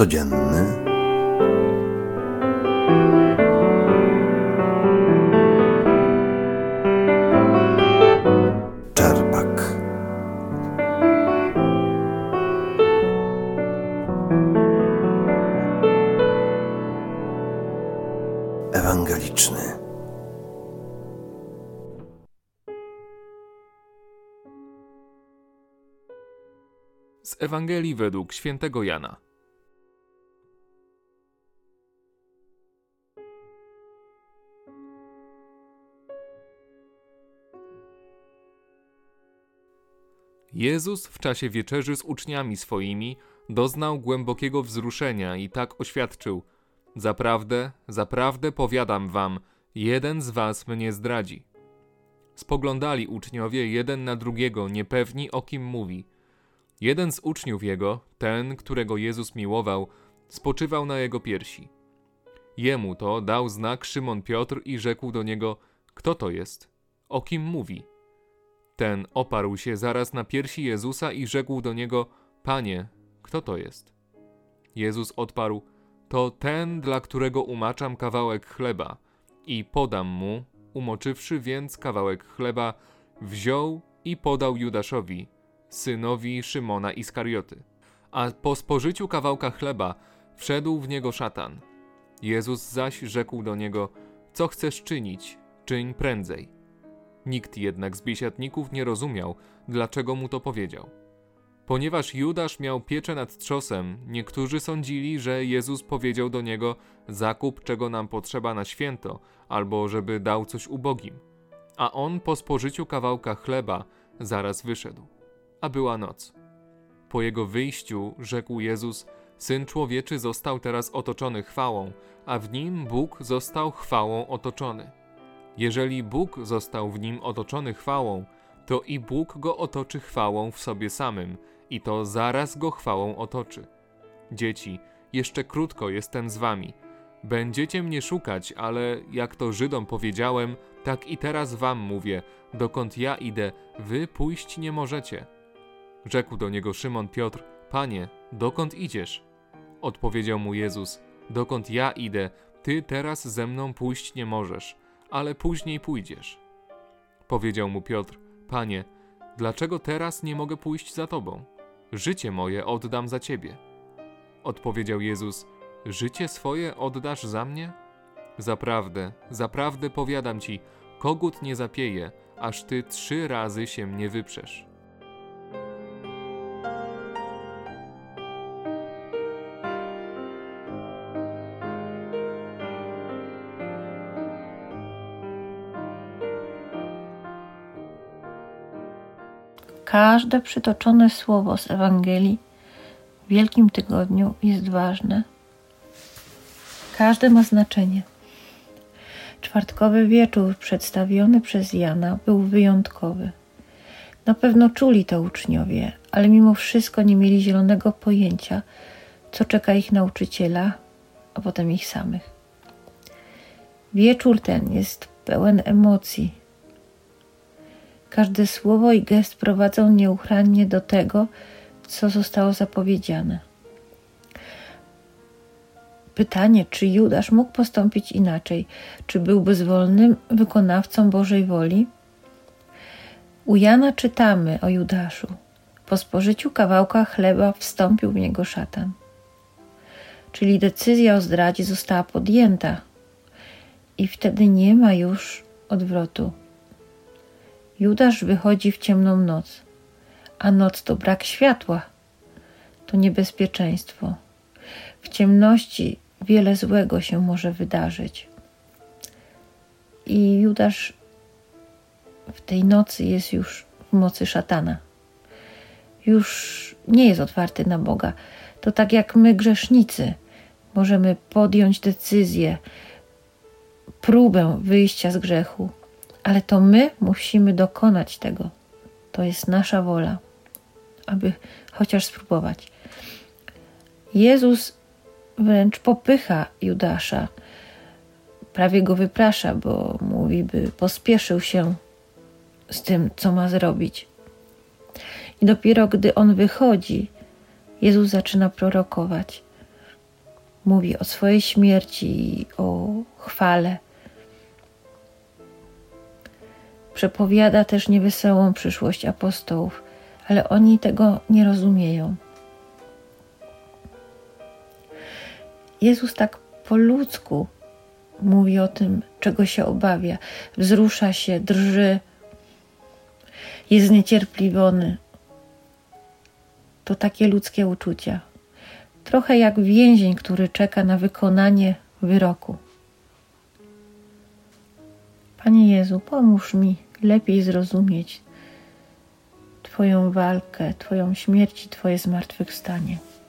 codzienny Czerpak. Ewangeliczny. Z Ewangelii według świętego Jana. Jezus w czasie wieczerzy z uczniami swoimi doznał głębokiego wzruszenia i tak oświadczył: Zaprawdę, zaprawdę powiadam wam, jeden z was mnie zdradzi. Spoglądali uczniowie jeden na drugiego, niepewni o kim mówi. Jeden z uczniów jego, ten, którego Jezus miłował, spoczywał na jego piersi. Jemu to dał znak Szymon Piotr i rzekł do niego: Kto to jest? O kim mówi? Ten oparł się zaraz na piersi Jezusa i rzekł do niego: Panie, kto to jest? Jezus odparł: To ten, dla którego umaczam kawałek chleba. I podam mu, umoczywszy więc kawałek chleba, wziął i podał Judaszowi, synowi Szymona Iskarioty. A po spożyciu kawałka chleba wszedł w niego szatan. Jezus zaś rzekł do niego: Co chcesz czynić? Czyń prędzej. Nikt jednak z biesiadników nie rozumiał, dlaczego mu to powiedział. Ponieważ Judasz miał pieczę nad trzosem, niektórzy sądzili, że Jezus powiedział do niego: Zakup, czego nam potrzeba na święto, albo żeby dał coś ubogim. A on po spożyciu kawałka chleba zaraz wyszedł. A była noc. Po jego wyjściu rzekł Jezus: Syn Człowieczy został teraz otoczony chwałą, a w nim Bóg został chwałą otoczony. Jeżeli Bóg został w nim otoczony chwałą, to i Bóg go otoczy chwałą w sobie samym, i to zaraz go chwałą otoczy. Dzieci, jeszcze krótko jestem z wami. Będziecie mnie szukać, ale jak to Żydom powiedziałem, tak i teraz wam mówię, dokąd ja idę, wy pójść nie możecie. Rzekł do niego Szymon Piotr: Panie, dokąd idziesz? Odpowiedział mu Jezus: Dokąd ja idę, ty teraz ze mną pójść nie możesz, ale później pójdziesz. Powiedział mu Piotr: Panie, dlaczego teraz nie mogę pójść za tobą? Życie moje oddam za ciebie. Odpowiedział Jezus: Życie swoje oddasz za mnie? Zaprawdę, zaprawdę powiadam ci, kogut nie zapieje, aż ty 3 razy się mnie wyprzesz. Każde przytoczone słowo z Ewangelii w Wielkim Tygodniu jest ważne. Każde ma znaczenie. Czwartkowy wieczór przedstawiony przez Jana był wyjątkowy. Na pewno czuli to uczniowie, ale mimo wszystko nie mieli zielonego pojęcia, co czeka ich nauczyciela, a potem ich samych. Wieczór ten jest pełen emocji. Każde słowo i gest prowadzą nieuchronnie do tego, co zostało zapowiedziane. Pytanie, czy Judasz mógł postąpić inaczej? Czy był bezwolnym wykonawcą Bożej woli? U Jana czytamy o Judaszu. Po spożyciu kawałka chleba wstąpił w niego szatan. Czyli decyzja o zdradzie została podjęta i wtedy nie ma już odwrotu. Judasz wychodzi w ciemną noc, a noc to brak światła, to niebezpieczeństwo. W ciemności wiele złego się może wydarzyć. I Judasz w tej nocy jest już w mocy szatana. Już nie jest otwarty na Boga. To tak jak my, grzesznicy, możemy podjąć decyzję, próbę wyjścia z grzechu, ale to my musimy dokonać tego. To jest nasza wola, aby chociaż spróbować. Jezus wręcz popycha Judasza, prawie go wyprasza, bo mówi, by pospieszył się z tym, co ma zrobić. I dopiero gdy on wychodzi, Jezus zaczyna prorokować. mówi o swojej śmierci i o chwale. Przepowiada też niewesołą przyszłość apostołów, ale oni tego nie rozumieją. Jezus tak po ludzku mówi o tym, czego się obawia. Wzrusza się, drży, jest zniecierpliwiony. To takie ludzkie uczucia. Trochę jak więzień, który czeka na wykonanie wyroku. Panie Jezu, pomóż mi lepiej zrozumieć Twoją walkę, Twoją śmierć i Twoje zmartwychwstanie.